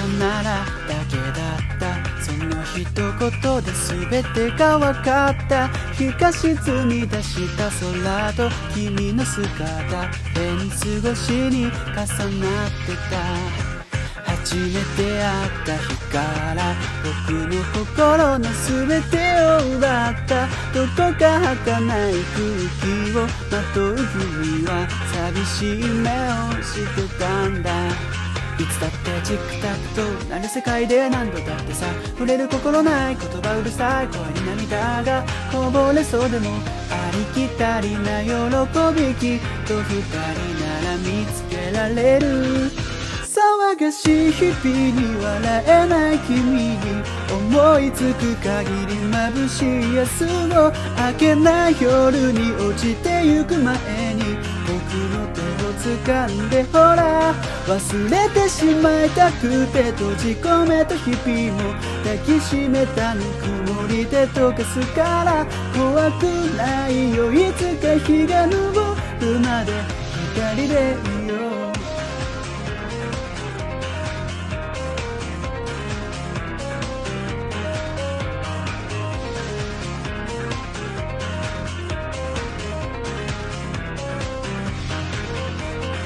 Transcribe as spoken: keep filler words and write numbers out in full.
ならだけだった。その一言で全てが分かった。日が沈み出した空と君の姿、フェンス越しに重なってた。初めて会った日から僕の心の全てを奪った。どこか儚い空気をまとう君は寂しい目をしてたんだ。いつだってチックタックとなる世界で何度だってさ、触れる心ない言葉うるさい声に涙がこぼれそうでも、ありきたりな喜びきっと二人なら見つけられる。騒がしい日々に笑えない君に思いつく限り眩しい明日を明けない夜に落ちてゆく前に僕の手を掴んでほら、忘れてしまいたくて閉じ込めた日々も抱きしめたぬくもりで溶かすから、怖くないよいつか日が昇るまで二人でいよう。